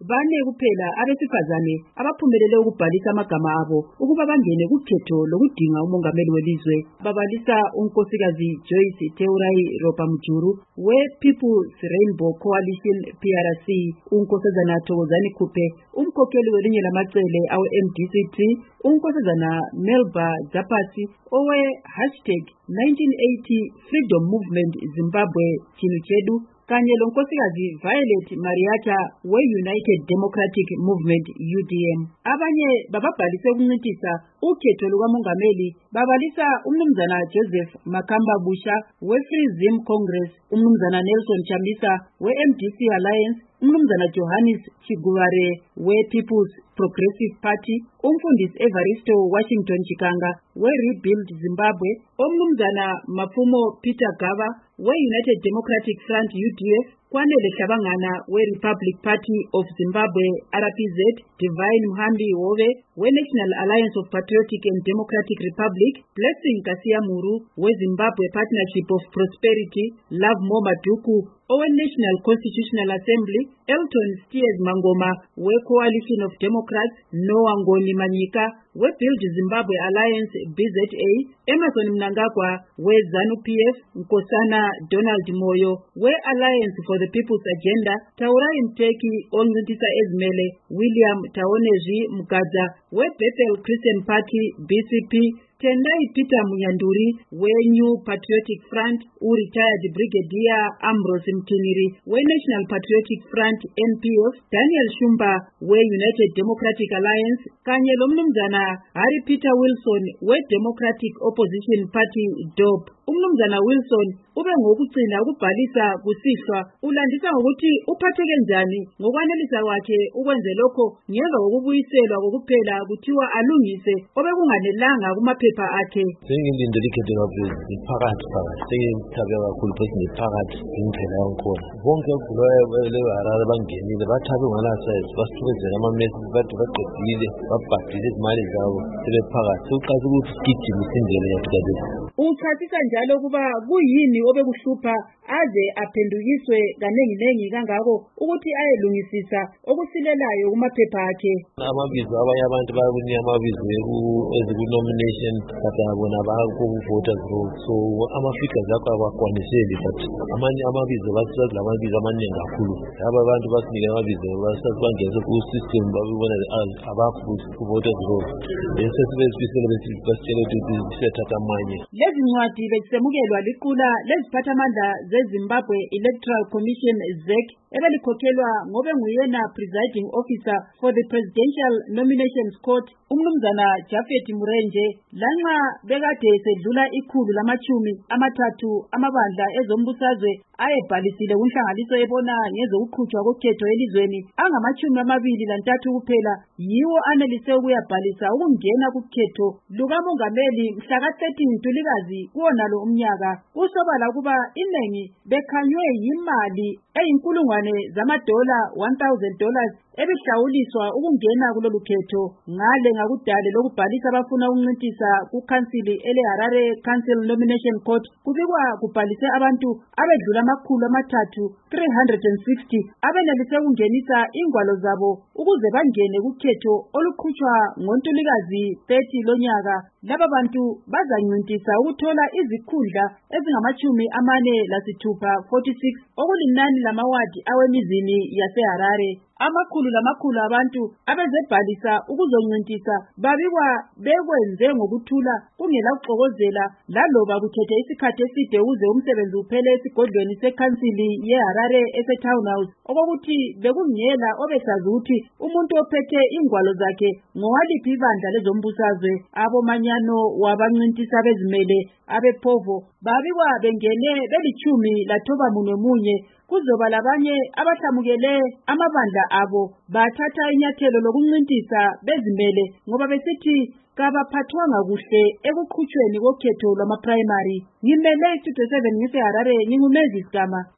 bane kuphela abesifazane abaphumelele ukubhalisa amagama abo ukuba bangene kukhetho lokudinga umongameli welizwe. Babalisa unkosikazi Joyce Teurai Ropamjuru we-People's Rainbow Coalition PRC, unkosazana Thokozani Khupe, umkhokheli welinye lamacele awe-MDCT, unkosazana Melba Zapasi owe-#1980 Freedom Movement Zimbabwe Chinuchedu, kanye lonkosikazi Violet Mariata we-United Democratic Movement UDM. Abanye bababhalise ukuncintisa ukhetho lukamongameli babalisa umnumzana Joseph Makamba Busha we-Free Zim Congress, umnumzana Nelson Chamisa we-MDC Alliance, umnumzana Johannes Chiguvare we-People's Progressive Party, umfundisi Evaristo Washington Chikanga we-Rebuild Zimbabwe, umnumzana Mafumo Peter Gaba we-United Democratic Front UDF, Kwanele Shabangana we-Republic Party of Zimbabwe RPZ, Divine Mhambi Wove we-National Alliance of Patriotic and Democratic Republic, Blessing Kasiamuru we-Zimbabwe Partnership of Prosperity, Love Momaduku owe-National Constitutional Assembly, Elton Stiers Mangoma we-Coalition of Democrats, Noah Ngoni Manyika we-Build Zimbabwe Alliance BZA, Emerson Mnangagwa we-ZANU-PF, Nkosana Donald Moyo we-Alliance for the People's Agenda, Taurai Mteki Onguntisa Ezmele, William Taoneji Mgadza we-Bethel Christian Party BCP, Tendai Peter Munyanduri we-New Patriotic Front, retired Brigadier Ambrose Mtiniri we-National Patriotic Front NPF, Daniel Shumba we-United Democratic Alliance, kanye lomnumzana Harry Peter Wilson we-Democratic Opposition Party DOP. Umnumzana Wilson ube ngokugcina ukubhalisa kusihlwa ulandisa ngokuthi uphatheke njani ngokwanelisa kwakhe ukwenze lokho ngemva kokubuyiselwa kokuphela kuthiwa alungise obekunganelanga kumaphepha akhe. Sengilindele ikhetho phakathi sengithabe kakhulu phakathi nephakathi ngimphela yakhona bonke ogulayo Harare bangenile bathabe ngalasayizi basithubezela amamesi bathi baqedile babhadile izimali zabo sebephakathi uqhaza ukuthi sigijime indlela yaphakathi. Uchasisa njalo kuba kuyini obekuhlupha aze aphendukiswe kanenginengi kangako ukuthi ayelungisisa okusilelayo kumaphepha akhe. Amabizo abanye abantu bayakunika amabizo ezikunomination kata bona bakuvoters roll, so ama-figures akho abakwaniseli, but amanye amabizo basisazi lamabizo amaningi kakhulu. Laba abantu basinika amabizo basazi bangenze ku-system babibona abakho ku-voters roll, bese sibesifisele basitshela ukuthi siyathatha amanye. Lezi ncwadi bezisemukelwa liqula leziphathamandla ze-Zimbabwe Electoral Commission ZEC ebelikhokhelwa ngobe nguyena presiding officer for the Presidential Nominations Court, umnumzana Jafet Murenje. Lanxa bekade sedlula 130 amabandla ezombusazwe ayebhalisile kunhlanganiso ebona ngezokuqhutshwa kokhetho elizweni, angama-23 kuphela yiwo anelise ukuyabhalisa ukungena kukhetho lukamongameli mhla ka-13 Ntulikazi kuwonalo umnyaka. Kusobala kuba inengi bekhanywe yimali $1,000 ebihlawuliswa ukungena kulolu khetho. Ngale ngakudale lokubhalisa abafuna ukuncintisa kuKhansili ele-Harare Council Nomination Court kubikwa kubhalise abantu abedlula 360 abenelise ukungenisa ingwalo zabo ukuze bangene kukhetho oluqhutshwa ngoNtulikazi 30 lonyaka. Laba bantu bazancintisa ukuthola izikhundla ezingama-46 okulinani lamawadi awemizini yaseHarare. Amakhulu abantu abezebhalisa ukuzoncintisa babikwa bekwenze ngokuthula kungela kuxokozela laloba kuthethe isikhathi eside ukuze umsebenzi uphele esigodlweni sekhansili yeHarare ese-Town House, okokuthi bekungela obesazi ukuthi umuntu ophethe ingwalo zakhe ngowaliphi ibandla lezombusazwe. Abomanyano wabancintisa bezimele abephovo babikwa bengene beli-11 kuzoba labanye abahlamukele amabandla abo bathatha inyathelo lokuncintisa bezimele ngoba besithi kabaphathwanga kuhle ekuqhutshweni kokhetho lwama-primary. Ngimele iStudio 7 ngiseHarare, ngingumezisi Gama.